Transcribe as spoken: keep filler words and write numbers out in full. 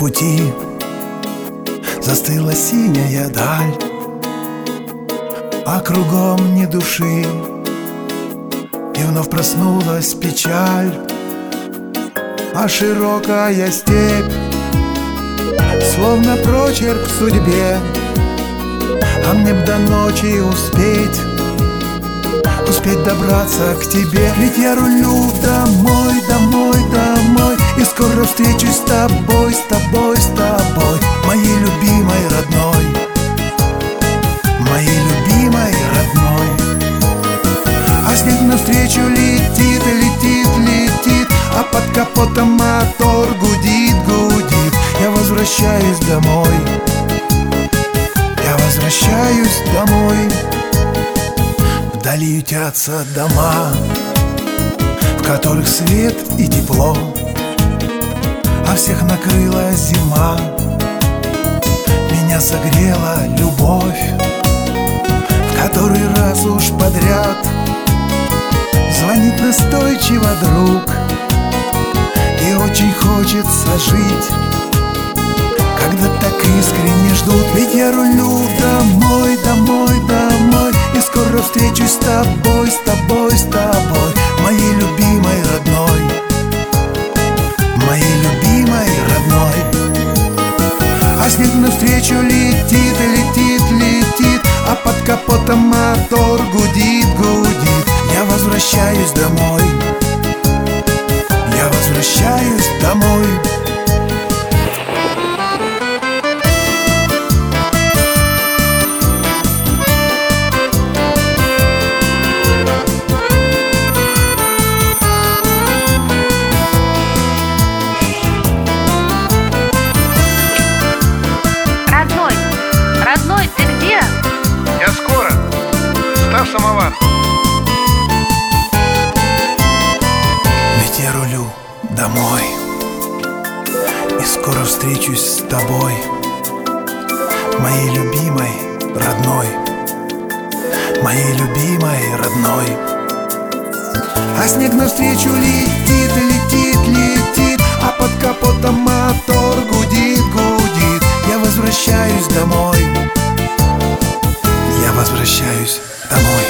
пути застыла синяя даль, а кругом ни души, и вновь проснулась печаль. А широкая степь, словно прочерк в судьбе, а мне б до ночи успеть, успеть добраться к тебе. Ведь я рулю домой, домой, домой, и скоро встречусь с тобой, с тобой, с тобой, моей любимой родной, моей любимой родной. А снег навстречу летит, летит, летит, а под капотом мотор гудит, гудит. Я возвращаюсь домой, я возвращаюсь домой. Вдали ютятся дома, в которых свет и тепло, а всех накрыла зима. Меня согрела любовь, в который раз уж подряд звонит настойчиво друг, и очень хочется жить, когда так искренне ждут. Ведь я рулю домой, домой, домой, и скоро встречусь с тобой, с тобой, с тобой, моей любимой родной, моей любимой родной. А снег навстречу летит, летит, летит, а под капотом мотор гудит, гудит. Я возвращаюсь домой, я возвращаюсь домой. Родной, ты где? Я скоро. Ставь самовар. Ведь я рулю домой, и скоро встречусь с тобой, моей любимой родной, моей любимой родной. А снег навстречу летит, летит, летит, а под капотом мотор гудит, гудит. Я возвращаюсь домой, я возвращаюсь домой.